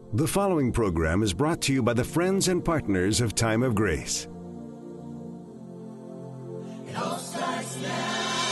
The following program is brought to you by the friends and partners of Time of Grace. It all starts now.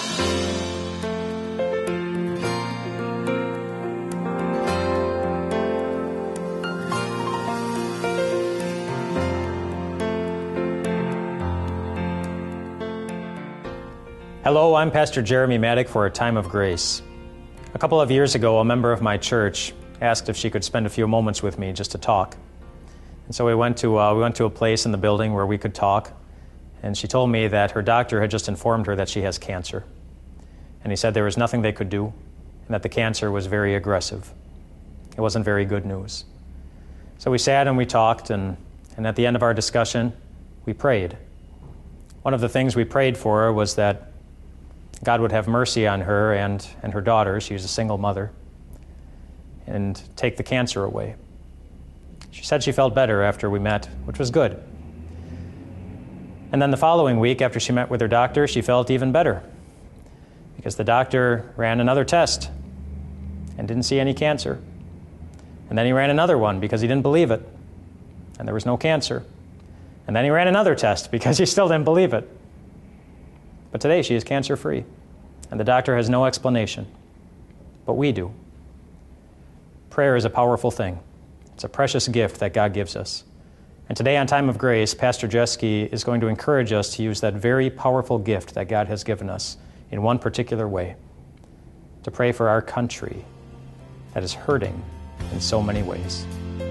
Hello, I'm Pastor Jeremy Maddock for A Time of Grace. A couple of years ago, a member of my church asked if she could spend a few moments with me just to talk. And so we went to a place in the building where we could talk, and she told me that her doctor had just informed her that she has cancer. And he said there was nothing they could do, and that the cancer was very aggressive. It wasn't very good news. So we sat and we talked, and at the end of our discussion, we prayed. One of the things we prayed for her was that God would have mercy on her and her daughter. She was a single mother, and take the cancer away. She said she felt better after we met, which was good. And then the following week, after she met with her doctor, she felt even better because the doctor ran another test and didn't see any cancer. And then he ran another one because he didn't believe it, and there was no cancer. And then he ran another test because he still didn't believe it. But today she is cancer-free, and the doctor has no explanation, but we do. Prayer is a powerful thing. It's a precious gift that God gives us. And today on Time of Grace, Pastor Jeske is going to encourage us to use that very powerful gift that God has given us in one particular way, to pray for our country that is hurting in so many ways.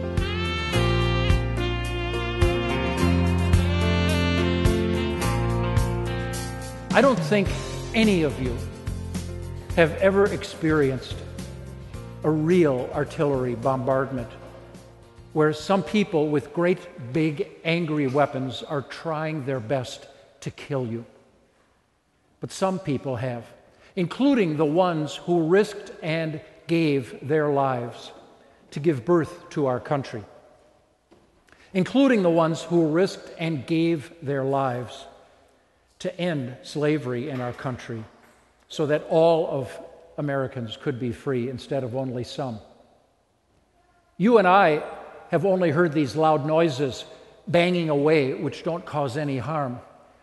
I don't think any of you have ever experienced a real artillery bombardment where some people with great big angry weapons are trying their best to kill you. But some people have, including the ones who risked and gave their lives to give birth to our country, including the ones who risked and gave their lives to end slavery in our country so that all of Americans could be free instead of only some. You and I have only heard these loud noises banging away, which don't cause any harm.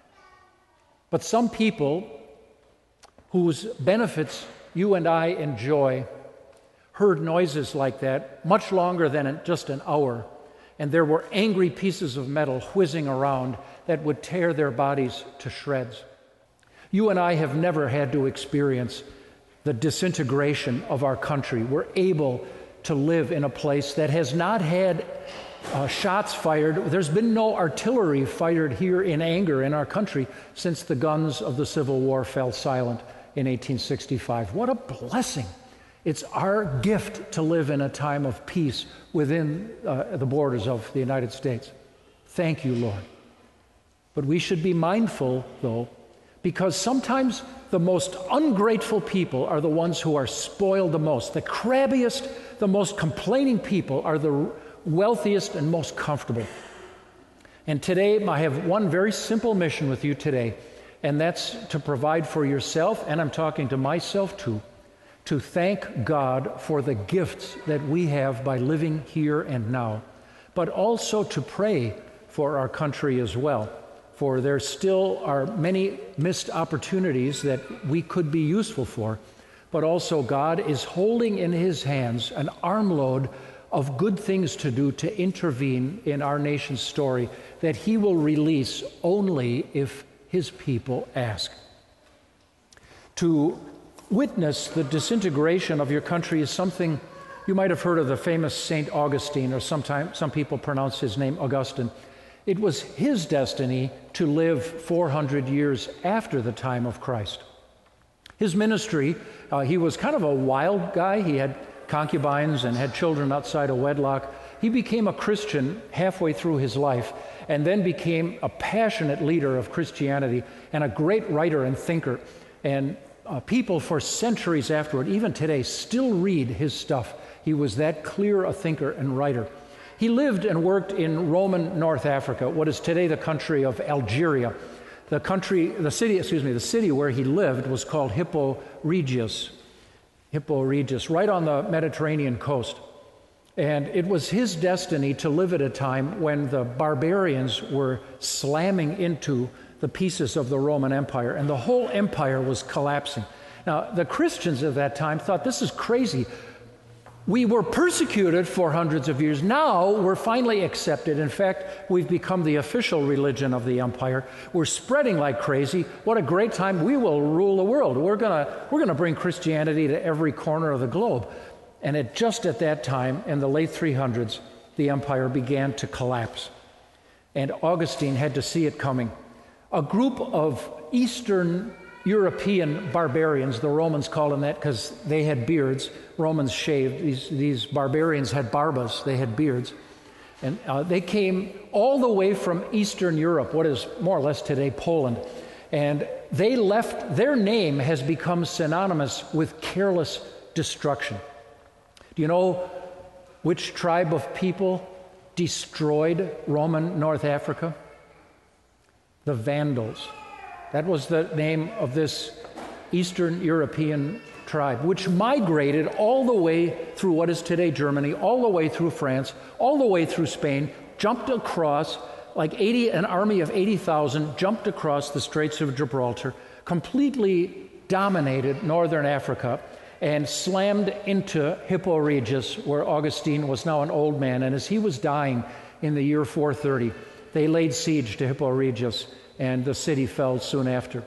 But some people whose benefits you and I enjoy heard noises like that much longer than just an hour, and there were angry pieces of metal whizzing around that would tear their bodies to shreds. You and I have never had to experience the disintegration of our country. We're able to live in a place that has not had shots fired. There's been no artillery fired here in anger in our country since the guns of the Civil War fell silent in 1865. What a blessing. It's our gift to live in a time of peace within the borders of the United States. Thank you, Lord. But we should be mindful, though, because sometimes the most ungrateful people are the ones who are spoiled the most. The crabbiest, the most complaining people are the wealthiest and most comfortable. And today, I have one very simple mission with you today, and that's to provide for yourself, and I'm talking to myself too, to thank God for the gifts that we have by living here and now, but also to pray for our country as well. For there still are many missed opportunities that we could be useful for, but also God is holding in His hands an armload of good things to do to intervene in our nation's story that He will release only if His people ask. To witness the disintegration of your country is something you might have heard of, the famous St. Augustine, or some people pronounce his name Augustine. It was his destiny to live 400 years after the time of Christ. His ministry, he was kind of a wild guy. He had concubines and had children outside of wedlock. He became a Christian halfway through his life and then became a passionate leader of Christianity and a great writer and thinker. And people for centuries afterward, even today, still read his stuff. He was that clear a thinker and writer. He lived and worked in Roman North Africa, what is today the country of Algeria. The city where he lived was called Hippo Regius, right on the Mediterranean coast. And it was his destiny to live at a time when the barbarians were slamming into the pieces of the Roman Empire, and the whole empire was collapsing. Now, the Christians of that time thought, this is crazy. We were persecuted for hundreds of years. Now we're finally accepted. In fact, we've become the official religion of the empire. We're spreading like crazy. What a great time. We will rule the world. We're gonna bring Christianity to every corner of the globe. And just at that time, in the late 300s, the empire began to collapse. And Augustine had to see it coming. A group of Eastern European barbarians, the Romans called them that because they had beards. Romans shaved. These barbarians had barbas. They had beards. And they came all the way from Eastern Europe, what is more or less today Poland. And they left, their name has become synonymous with careless destruction. Do you know which tribe of people destroyed Roman North Africa? The Vandals. That was the name of this Eastern European tribe, which migrated all the way through what is today Germany, all the way through France, all the way through Spain, jumped across, an army of 80,000 jumped across the Straits of Gibraltar, completely dominated northern Africa, and slammed into Hippo Regius, where Augustine was now an old man. And as he was dying in the year 430, they laid siege to Hippo Regius, and the city fell soon after.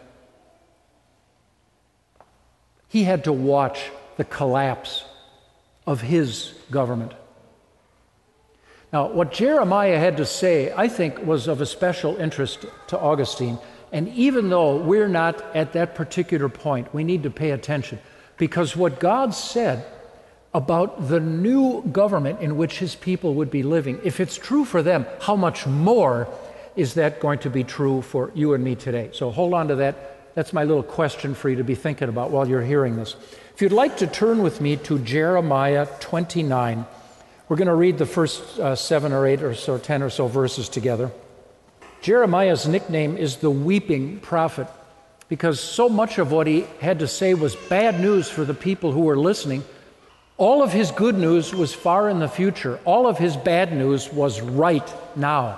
He had to watch the collapse of his government. Now, what Jeremiah had to say, I think, was of a special interest to Augustine. And even though we're not at that particular point, we need to pay attention. Because what God said about the new government in which his people would be living, if it's true for them, how much more is that going to be true for you and me today? So hold on to that. That's my little question for you to be thinking about while you're hearing this. If you'd like to turn with me to Jeremiah 29, we're going to read the first 7 or 8 or so, 10 or so verses together. Jeremiah's nickname is the Weeping Prophet because so much of what he had to say was bad news for the people who were listening. All of his good news was far in the future. All of his bad news was right now.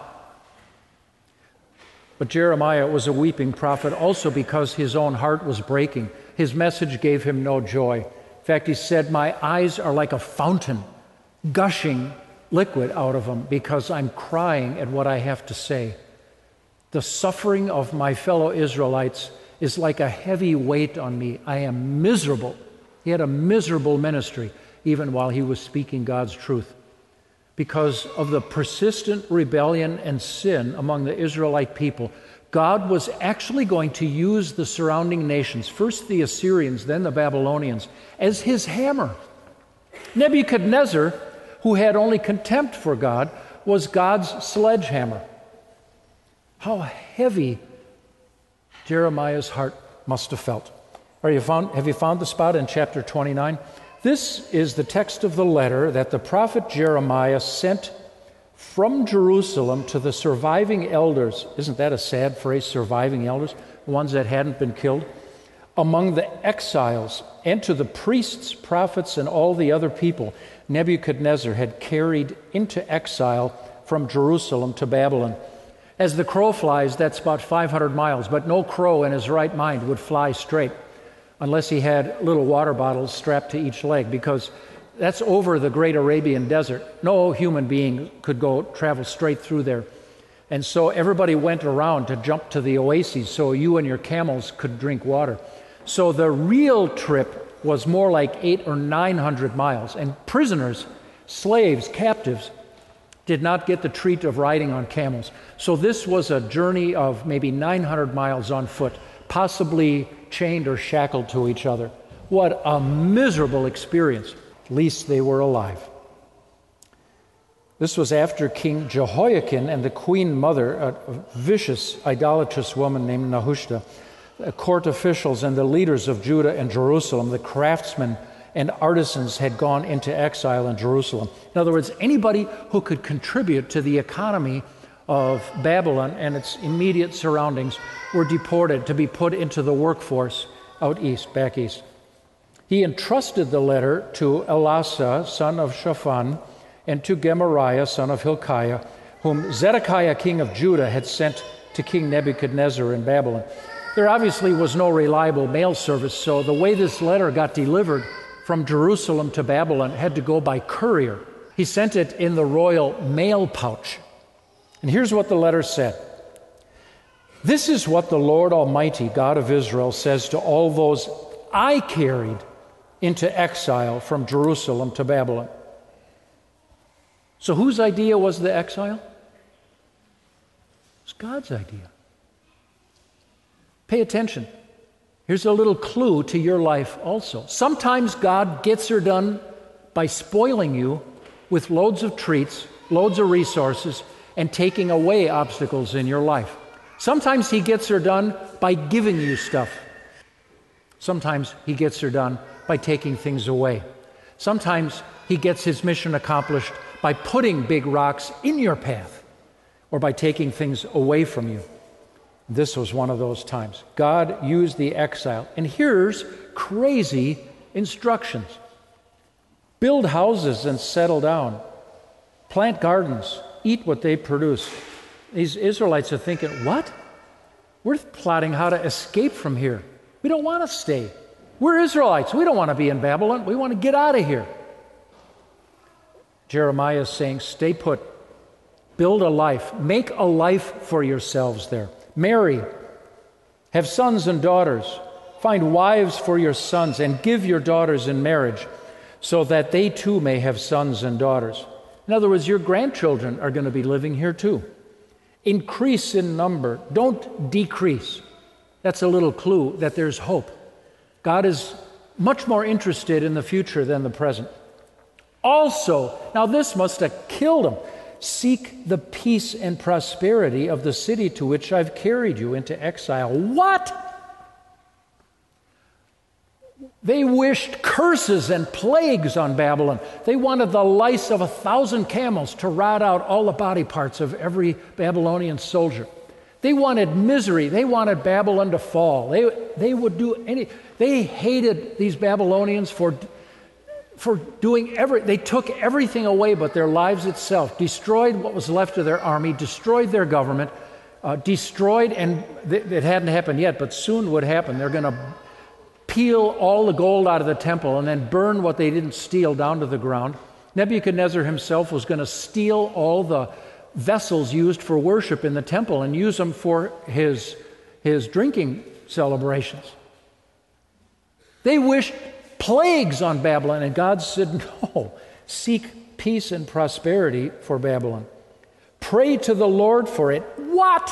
But Jeremiah was a weeping prophet also because his own heart was breaking. His message gave him no joy. In fact, he said, "My eyes are like a fountain, gushing liquid out of them because I'm crying at what I have to say. The suffering of my fellow Israelites is like a heavy weight on me. I am miserable." He had a miserable ministry even while he was speaking God's truth. Because of the persistent rebellion and sin among the Israelite people, God was actually going to use the surrounding nations, first the Assyrians, then the Babylonians, as his hammer. Nebuchadnezzar, who had only contempt for God, was God's sledgehammer. How heavy Jeremiah's heart must have felt. Have you found the spot in chapter 29? This is the text of the letter that the prophet Jeremiah sent from Jerusalem to the surviving elders. Isn't that a sad phrase, surviving elders? The ones that hadn't been killed. Among the exiles, and to the priests, prophets, and all the other people Nebuchadnezzar had carried into exile from Jerusalem to Babylon. As the crow flies, that's about 500 miles, but no crow in his right mind would fly straight unless he had little water bottles strapped to each leg, because that's over the great Arabian desert. No human being could travel straight through there. And so everybody went around to jump to the oases so you and your camels could drink water. So the real trip was more like 800 or 900 miles. And prisoners, slaves, captives, did not get the treat of riding on camels. So this was a journey of maybe 900 miles on foot, possibly chained or shackled to each other. What a miserable experience. At least they were alive. This was after King Jehoiakim and the queen mother, a vicious, idolatrous woman named Nehushta, court officials and the leaders of Judah and Jerusalem, the craftsmen and artisans had gone into exile in Jerusalem. In other words, anybody who could contribute to the economy of Babylon and its immediate surroundings were deported to be put into the workforce out east, back east. He entrusted the letter to Elasah, son of Shaphan, and to Gemariah, son of Hilkiah, whom Zedekiah, king of Judah, had sent to King Nebuchadnezzar in Babylon. There obviously was no reliable mail service, so the way this letter got delivered from Jerusalem to Babylon had to go by courier. He sent it in the royal mail pouch. And here's what the letter said. This is what the Lord Almighty, God of Israel, says to all those I carried into exile from Jerusalem to Babylon. So whose idea was the exile? It was God's idea. Pay attention. Here's a little clue to your life also. Sometimes God gets her done by spoiling you with loads of treats, loads of resources, and taking away obstacles in your life. Sometimes He gets her done by giving you stuff. Sometimes He gets her done by taking things away. Sometimes He gets His mission accomplished by putting big rocks in your path or by taking things away from you. This was one of those times. God used the exile. And here's crazy instructions. Build houses and settle down. Plant gardens. Eat what they produce. These Israelites are thinking, what? We're plotting how to escape from here. We don't want to stay. We're Israelites. We don't want to be in Babylon. We want to get out of here. Jeremiah is saying, stay put. Build a life. Make a life for yourselves there. Marry. Have sons and daughters. Find wives for your sons and give your daughters in marriage so that they too may have sons and daughters. In other words, your grandchildren are going to be living here too. Increase in number. Don't decrease. That's a little clue that there's hope. God is much more interested in the future than the present. Also, now this must have killed him. Seek the peace and prosperity of the city to which I've carried you into exile. What? They wished curses and plagues on Babylon. They wanted the lice of 1,000 camels to rot out all the body parts of every Babylonian soldier. They wanted misery. They wanted Babylon to fall. They would do any. They hated these Babylonians for doing they took everything away but their lives itself, destroyed what was left of their army, destroyed their government, destroyed, and it hadn't happened yet, but soon would happen. They're going to peel all the gold out of the temple and then burn what they didn't steal down to the ground. Nebuchadnezzar himself was going to steal all the vessels used for worship in the temple and use them for his drinking celebrations. They wished plagues on Babylon, and God said, no, seek peace and prosperity for Babylon. Pray to the Lord for it. What?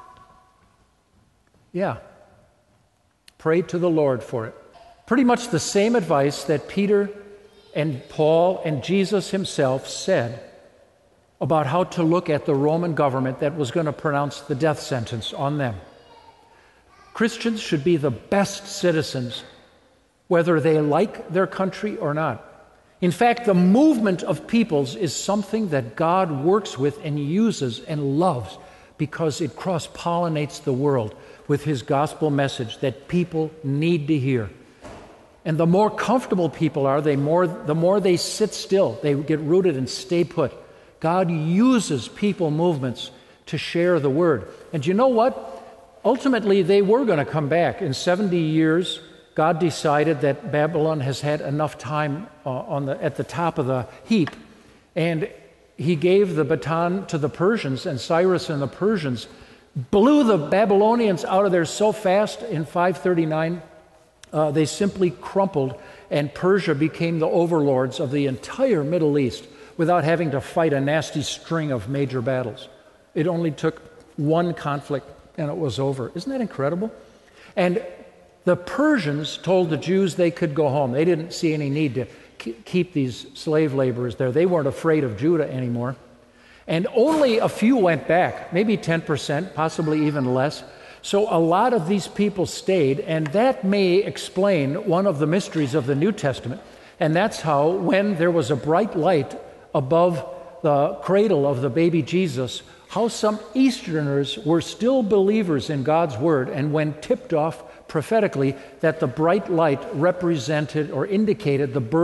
Yeah. Pray to the Lord for it. Pretty much the same advice that Peter and Paul and Jesus himself said about how to look at the Roman government that was going to pronounce the death sentence on them. Christians should be the best citizens, whether they like their country or not. In fact, the movement of peoples is something that God works with and uses and loves because it cross-pollinates the world with His gospel message that people need to hear. And the more comfortable people are, the more they sit still, they get rooted and stay put. God uses people movements to share the word. And you know what? Ultimately, they were going to come back. In 70 years, God decided that Babylon has had enough time at the top of the heap, and He gave the baton to the Persians, and Cyrus and the Persians blew the Babylonians out of there so fast in 539, they simply crumpled, and Persia became the overlords of the entire Middle East without having to fight a nasty string of major battles. It only took one conflict, and it was over. Isn't that incredible? And the Persians told the Jews they could go home. They didn't see any need to keep these slave laborers there. They weren't afraid of Judah anymore. And only a few went back, maybe 10%, possibly even less. So a lot of these people stayed, and that may explain one of the mysteries of the New Testament. And that's how, when there was a bright light above the cradle of the baby Jesus, how some Easterners were still believers in God's word, and when tipped off prophetically that the bright light represented or indicated the birth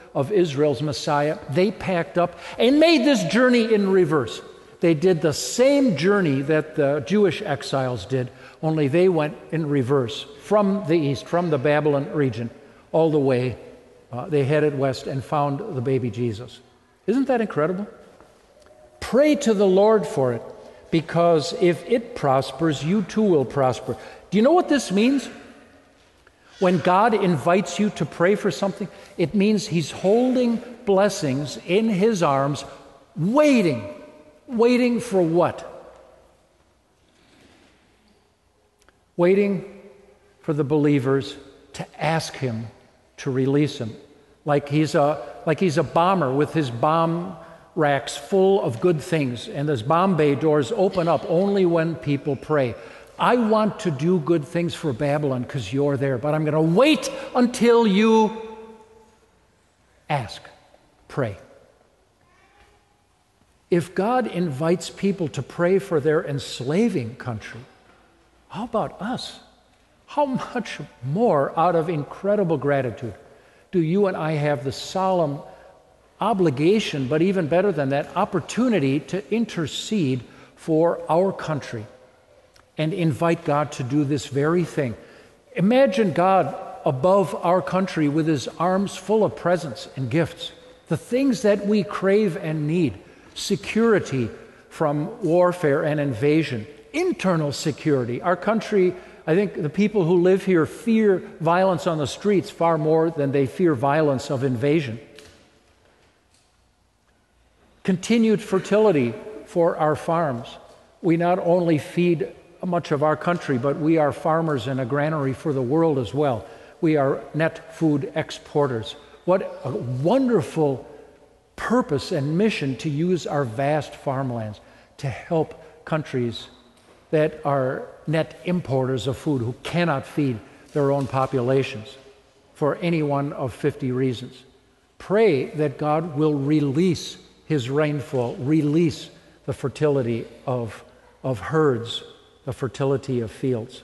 of Israel's Messiah, they packed up and made this journey in reverse. They did the same journey that the Jewish exiles did, only they went in reverse from the east, from the Babylon region, all the way. They headed west and found the baby Jesus. Isn't that incredible? Pray to the Lord for it, because if it prospers, you too will prosper. Do you know what this means? When God invites you to pray for something, it means He's holding blessings in His arms, waiting. Waiting for what? Waiting for the believers to ask Him to release them. Like he's a bomber with his bomb racks full of good things, and those bomb bay doors open up only when people pray. I want to do good things for Babylon because you're there, but I'm going to wait until you ask, pray. If God invites people to pray for their enslaving country, how about us? How much more, out of incredible gratitude, do you and I have the solemn obligation, but even better than that, opportunity to intercede for our country and invite God to do this very thing. Imagine God above our country with His arms full of presents and gifts, the things that we crave and need: security from warfare and invasion, internal security. Our country, I think the people who live here fear violence on the streets far more than they fear violence of invasion. Continued fertility for our farms. We not only feed much of our country, but we are farmers and a granary for the world as well. We are net food exporters. What a wonderful purpose and mission to use our vast farmlands to help countries that are net importers of food, who cannot feed their own populations for any one of 50 reasons. Pray that God will release His rainfall, release the fertility of herds, the fertility of fields.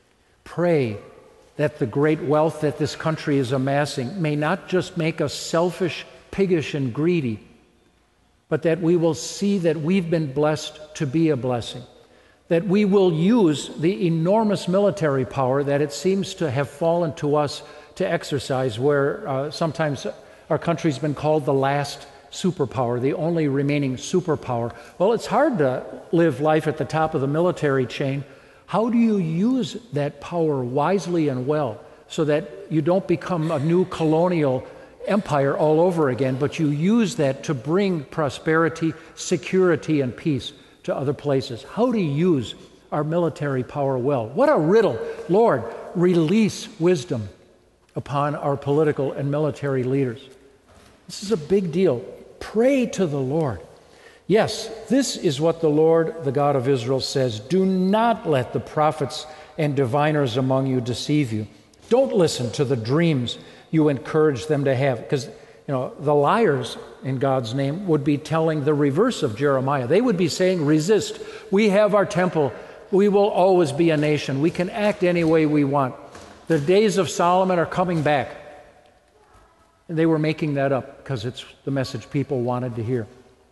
Pray that the great wealth that this country is amassing may not just make us selfish, piggish, and greedy, but that we will see that we've been blessed to be a blessing, that we will use the enormous military power that it seems to have fallen to us to exercise, where sometimes our country's been called the last superpower, the only remaining superpower. Well, it's hard to live life at the top of the military chain. How do you use that power wisely and well so that you don't become a new colonial empire all over again, but you use that to bring prosperity, security, and peace to other places? How to use our military power well? What a riddle. Lord, release wisdom upon our political and military leaders. This is a big deal. Pray to the Lord. Yes, this is what the Lord, the God of Israel, says: do not let the prophets and diviners among you deceive you. Don't listen to the dreams you encourage them to have, because the liars in God's name would be telling the reverse of Jeremiah. They would be saying, resist. We have our temple. We will always be a nation. We can act any way we want. The days of Solomon are coming back. And they were making that up because it's the message people wanted to hear.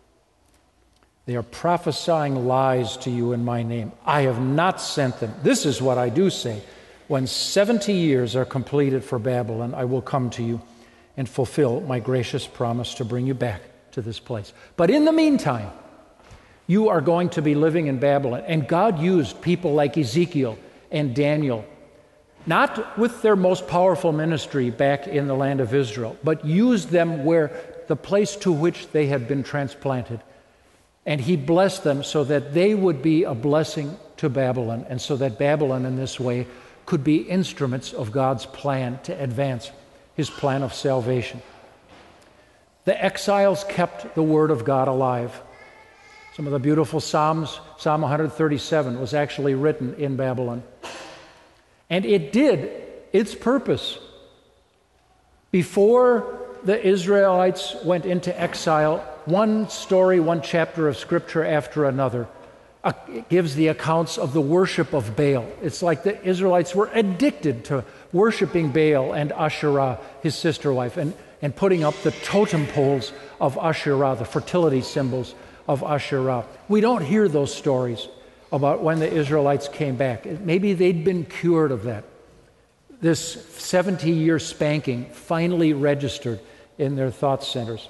They are prophesying lies to you in my name. I have not sent them. This is what I do say. When 70 years are completed for Babylon, I will come to you and fulfill my gracious promise to bring you back to this place. But in the meantime, you are going to be living in Babylon. And God used people like Ezekiel and Daniel, not with their most powerful ministry back in the land of Israel, but used them where the place to which they had been transplanted. And He blessed them so that they would be a blessing to Babylon, and so that Babylon in this way could be instruments of God's plan to advance His plan of salvation. The exiles kept the Word of God alive. Some of the beautiful Psalms, Psalm 137 was actually written in Babylon. And it did its purpose. Before the Israelites went into exile, one story, one chapter of Scripture after another gives the accounts of the worship of Baal. It's like the Israelites were addicted to worshiping Baal and Asherah, his sister wife. And and putting up the totem poles of Asherah, the fertility symbols of Asherah. We don't hear those stories about when the Israelites came back. Maybe they'd been cured of that. This 70-year spanking finally registered in their thought centers.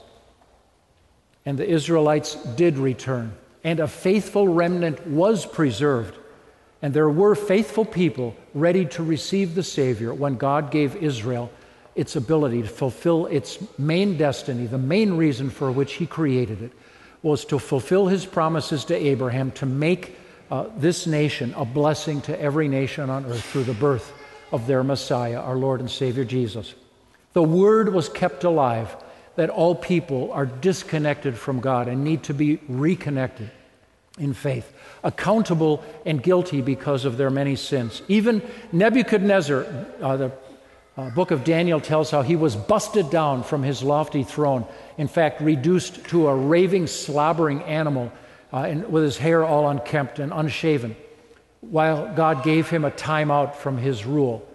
And the Israelites did return, and a faithful remnant was preserved. And there were faithful people ready to receive the Savior when God gave Israel its ability to fulfill its main destiny. The main reason for which He created it was to fulfill His promises to Abraham to make this nation a blessing to every nation on earth through the birth of their Messiah, our Lord and Savior Jesus. The Word was kept alive that all people are disconnected from God and need to be reconnected in faith, accountable and guilty because of their many sins. Even Nebuchadnezzar, the book of Daniel tells how he was busted down from his lofty throne, in fact, reduced to a raving, slobbering animal with his hair all unkempt and unshaven, while God gave him a time out from his rule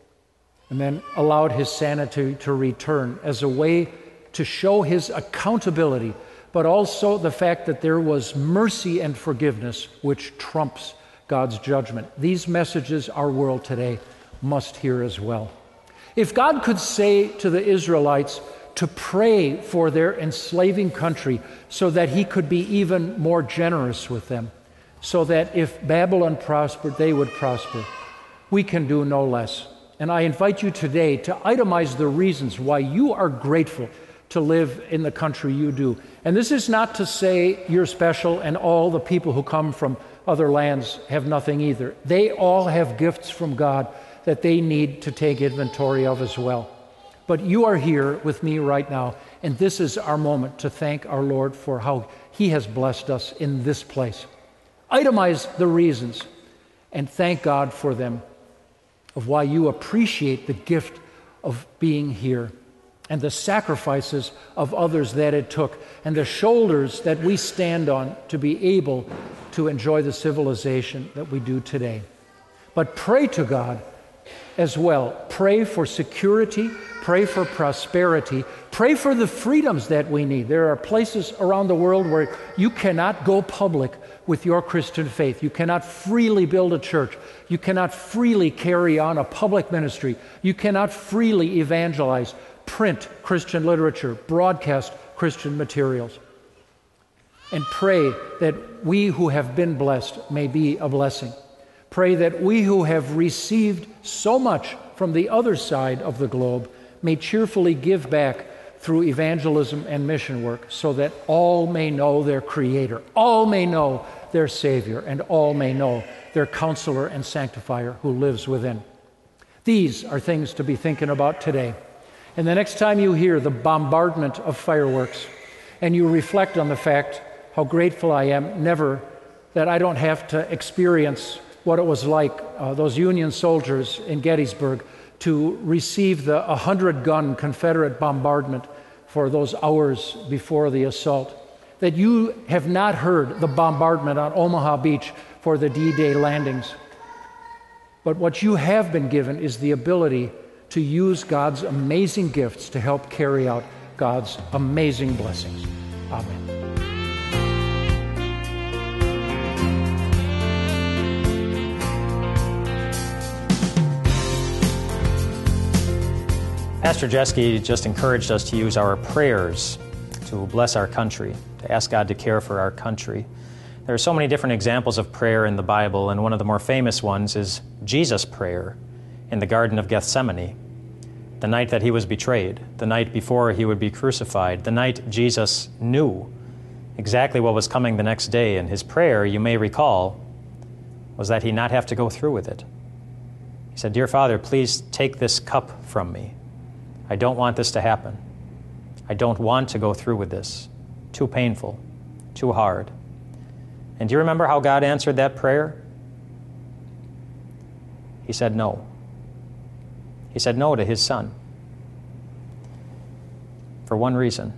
and then allowed his sanity to return as a way to show his accountability, but also the fact that there was mercy and forgiveness which trumps God's judgment. These messages our world today must hear as well. If God could say to the Israelites to pray for their enslaving country so that He could be even more generous with them, so that if Babylon prospered, they would prosper, we can do no less. And I invite you today to itemize the reasons why you are grateful to live in the country you do. And this is not to say you're special and all the people who come from other lands have nothing either. They all have gifts from God that they need to take inventory of as well. But you are here with me right now, and this is our moment to thank our Lord for how He has blessed us in this place. Itemize the reasons and thank God for them, of why you appreciate the gift of being here and the sacrifices of others that it took and the shoulders that we stand on to be able to enjoy the civilization that we do today. But pray to God as well. Pray for security, pray for prosperity, pray for the freedoms that we need. There are places around the world where you cannot go public with your Christian faith. You cannot freely build a church. You cannot freely carry on a public ministry. You cannot freely evangelize, print Christian literature, broadcast Christian materials. And pray that we who have been blessed may be a blessing. Pray that we who have received so much from the other side of the globe may cheerfully give back through evangelism and mission work, so that all may know their Creator, all may know their Savior, and all may know their Counselor and Sanctifier who lives within. These are things to be thinking about today. And the next time you hear the bombardment of fireworks and you reflect on the fact how grateful I am never that I don't have to experience what it was like, those Union soldiers in Gettysburg, to receive the 100-gun Confederate bombardment for those hours before the assault, that you have not heard the bombardment on Omaha Beach for the D-Day landings. But what you have been given is the ability to use God's amazing gifts to help carry out God's amazing blessings. Amen. Pastor Jeske just encouraged us to use our prayers to bless our country, to ask God to care for our country. There are so many different examples of prayer in the Bible, and one of the more famous ones is Jesus' prayer in the Garden of Gethsemane, the night that He was betrayed, the night before He would be crucified, the night Jesus knew exactly what was coming the next day. And His prayer, you may recall, was that He not have to go through with it. He said, "Dear Father, please take this cup from me. I don't want this to happen. I don't want to go through with this. Too painful, too hard." And do you remember how God answered that prayer? He said no. He said no to His Son. For one reason.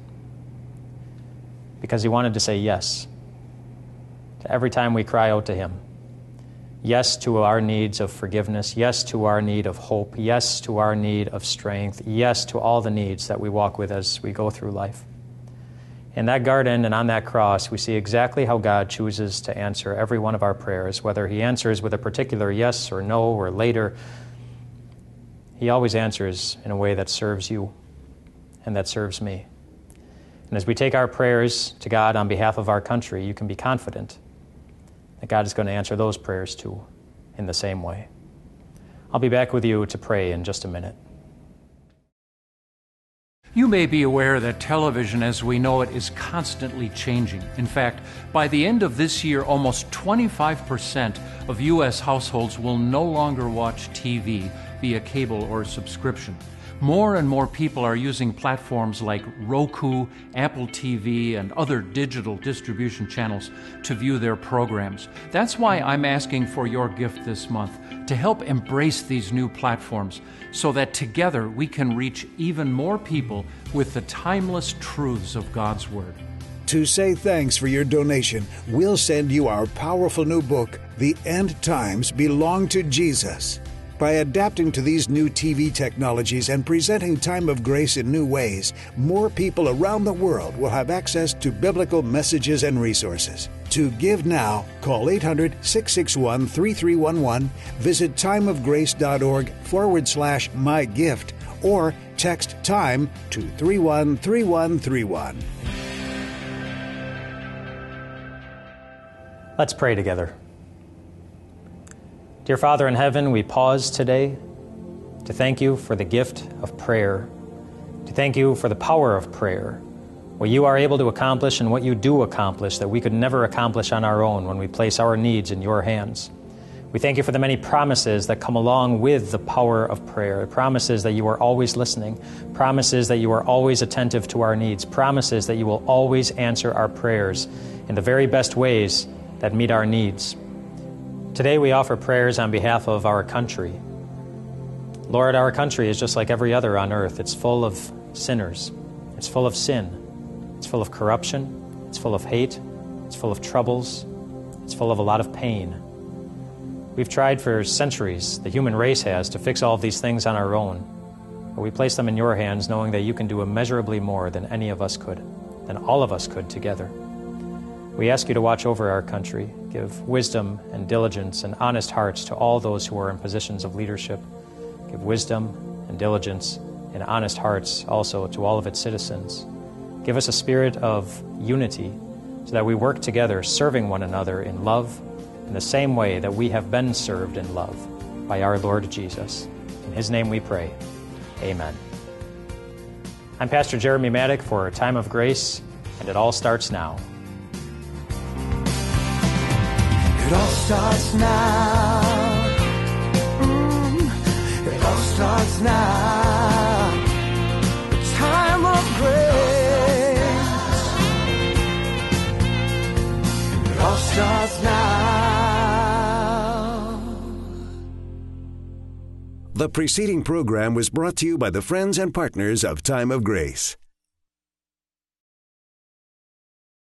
Because He wanted to say yes to every time we cry out to Him. Yes to our needs of forgiveness. Yes to our need of hope. Yes to our need of strength. Yes to all the needs that we walk with as we go through life. In that garden and on that cross, we see exactly how God chooses to answer every one of our prayers, whether He answers with a particular yes or no or later. He always answers in a way that serves you and that serves me. And as we take our prayers to God on behalf of our country, you can be confident that God is going to answer those prayers too in the same way. I'll be back with you to pray in just a minute. You may be aware that television as we know it is constantly changing. In fact, by the end of this year, almost 25% of U.S. households will no longer watch TV via cable or subscription. More and more people are using platforms like Roku, Apple TV, and other digital distribution channels to view their programs. That's why I'm asking for your gift this month to help embrace these new platforms so that together we can reach even more people with the timeless truths of God's Word. To say thanks for your donation, we'll send you our powerful new book, The End Times Belong to Jesus. By adapting to these new TV technologies and presenting Time of Grace in new ways, more people around the world will have access to biblical messages and resources. To give now, call 800-661-3311, visit timeofgrace.org/mygift, or text TIME to 313131. Let's pray together. Dear Father in heaven, we pause today to thank you for the gift of prayer, to thank you for the power of prayer, what you are able to accomplish and what you do accomplish that we could never accomplish on our own when we place our needs in your hands. We thank you for the many promises that come along with the power of prayer, promises that you are always listening, promises that you are always attentive to our needs, promises that you will always answer our prayers in the very best ways that meet our needs. Today we offer prayers on behalf of our country. Lord, our country is just like every other on earth. It's full of sinners. It's full of sin. It's full of corruption. It's full of hate. It's full of troubles. It's full of a lot of pain. We've tried for centuries, the human race has, to fix all of these things on our own. But we place them in your hands, knowing that you can do immeasurably more than any of us could, than all of us could together. We ask you to watch over our country, give wisdom and diligence and honest hearts to all those who are in positions of leadership. Give wisdom and diligence and honest hearts also to all of its citizens. Give us a spirit of unity so that we work together, serving one another in love in the same way that we have been served in love by our Lord Jesus. In His name we pray. Amen. I'm Pastor Jeremy Maddock for Time of Grace, and it all starts now. It all starts now. It all starts now. The time of grace. It all starts now. The preceding program was brought to you by the friends and partners of Time of Grace.